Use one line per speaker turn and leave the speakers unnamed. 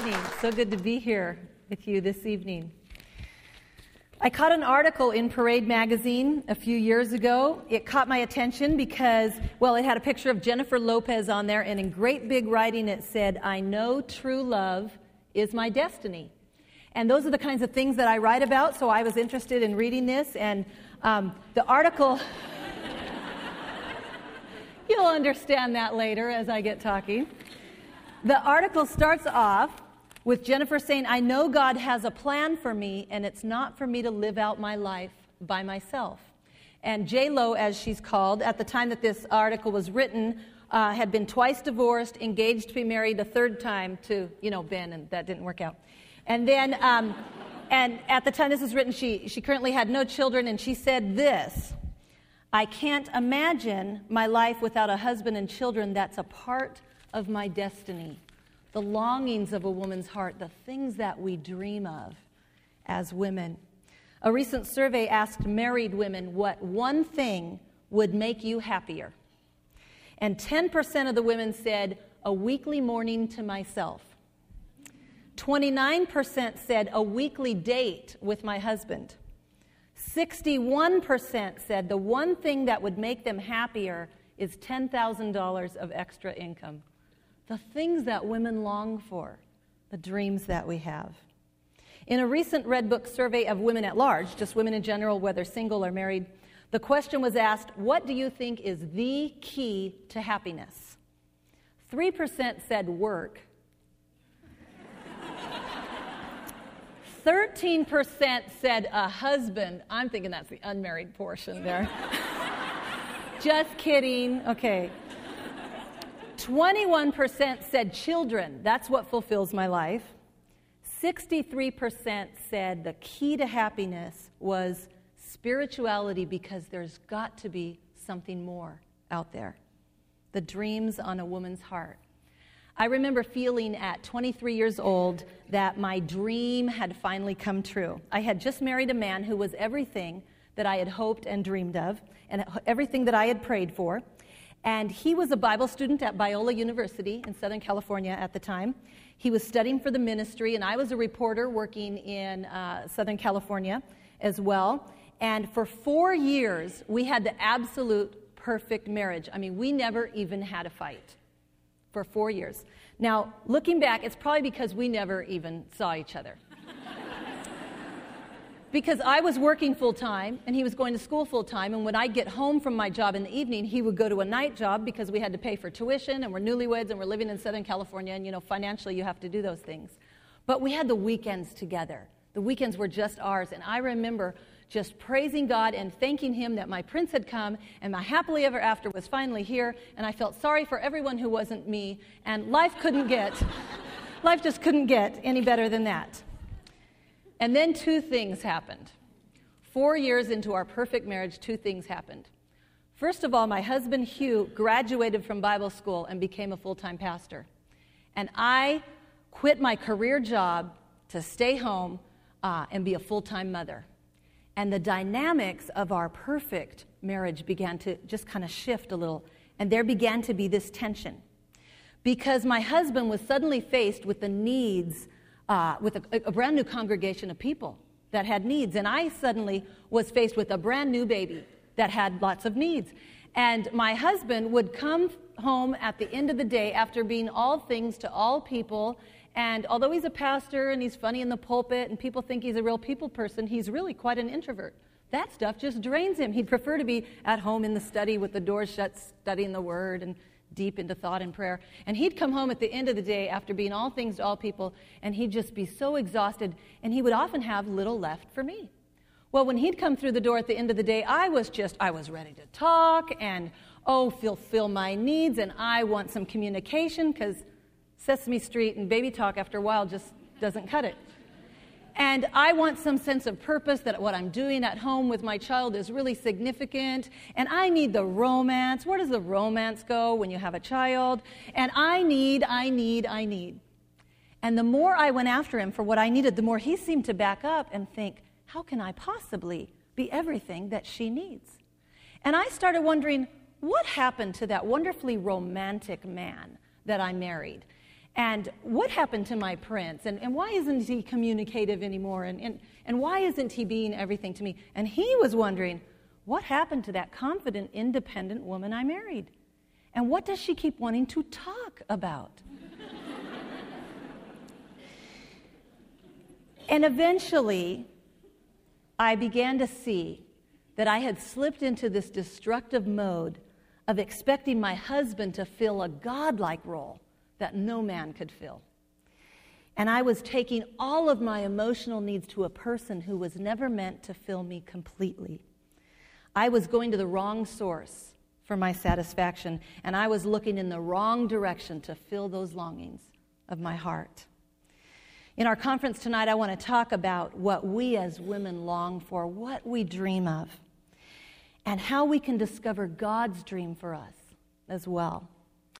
evening. So good to be here with you this evening. I caught an article in Parade magazine a few years ago. It caught my attention because, well, it had a picture of Jennifer Lopez on there, and in great big writing it said, "I know true love is my destiny." And those are the kinds of things that I write about, so I was interested in reading this, and the article... You'll understand that later as I get talking. The article starts off with Jennifer saying, "I know God has a plan for me, and it's not for me to live out my life by myself." And J-Lo, as she's called, at the time that this article was written, had been twice divorced, engaged to be married a third time to, Ben, and that didn't work out. And then, and at the time this was written, she currently had no children, and she said this: "I can't imagine my life without a husband and children. That's a part of my destiny." The longings of a woman's heart, the things that we dream of as women. A recent survey asked married women what one thing would make you happier. And 10% of the women said, "A weekly morning to myself." 29% said, "A weekly date with my husband." 61% said the one thing that would make them happier is $10,000 of extra income. The things that women long for, the dreams that we have. In a recent Red Book survey of women at large, just women in general, whether single or married, the question was asked, what do you think is the key to happiness? 3% said work. 13% said a husband. I'm thinking that's the unmarried portion there. Just kidding. Okay. 21% said children. That's what fulfills my life. 63% said the key to happiness was spirituality, because there's got to be something more out there. The dreams on a woman's heart. I remember feeling at 23 years old that my dream had finally come true. I had just married a man who was everything that I had hoped and dreamed of, and everything that I had prayed for. And he was a Bible student at Biola University in Southern California at the time. He was studying for the ministry, and I was a reporter working in Southern California as well. And for 4 years, we had the absolute perfect marriage. I mean, we never even had a fight for 4 years. Now, looking back, it's probably because we never even saw each other. Because I was working full-time, and he was going to school full-time, and when I'd get home from my job in the evening, he would go to a night job because we had to pay for tuition, and we're newlyweds, and we're living in Southern California, and, financially you have to do those things. But we had the weekends together. The weekends were just ours, and I remember just praising God and thanking Him that my prince had come, and my happily ever after was finally here, and I felt sorry for everyone who wasn't me, and life just couldn't get any better than that. And then two things happened. 4 years into our perfect marriage, two things happened. First of all, my husband, Hugh, graduated from Bible school and became a full-time pastor. And I quit my career job to stay home and be a full-time mother. And the dynamics of our perfect marriage began to just kind of shift a little. And there began to be this tension. Because my husband was suddenly faced with the needs with a brand new congregation of people that had needs. And I suddenly was faced with a brand new baby that had lots of needs. And my husband would come home at the end of the day after being all things to all people. And although he's a pastor and he's funny in the pulpit and people think he's a real people person, he's really quite an introvert. That stuff just drains him. He'd prefer to be at home in the study with the doors shut, studying the Word and deep into thought and prayer. And he'd come home at the end of the day after being all things to all people, and he'd just be so exhausted, and he would often have little left for me. Well, when he'd come through the door at the end of the day, I was ready to talk and, fulfill my needs, and I want some communication, because Sesame Street and baby talk after a while just doesn't cut it. And I want some sense of purpose, that what I'm doing at home with my child is really significant. And I need the romance. Where does the romance go when you have a child? And I need. And the more I went after him for what I needed, the more he seemed to back up and think, how can I possibly be everything that she needs? And I started wondering, what happened to that wonderfully romantic man that I married? And what happened to my prince? And why isn't he communicative anymore? And why isn't he being everything to me? And he was wondering, what happened to that confident, independent woman I married? And what does she keep wanting to talk about? And eventually, I began to see that I had slipped into this destructive mode of expecting my husband to fill a godlike role that no man could fill. And I was taking all of my emotional needs to a person who was never meant to fill me completely. I was going to the wrong source for my satisfaction, and I was looking in the wrong direction to fill those longings of my heart. In our conference tonight, I want to talk about what we as women long for, what we dream of, and how we can discover God's dream for us as well.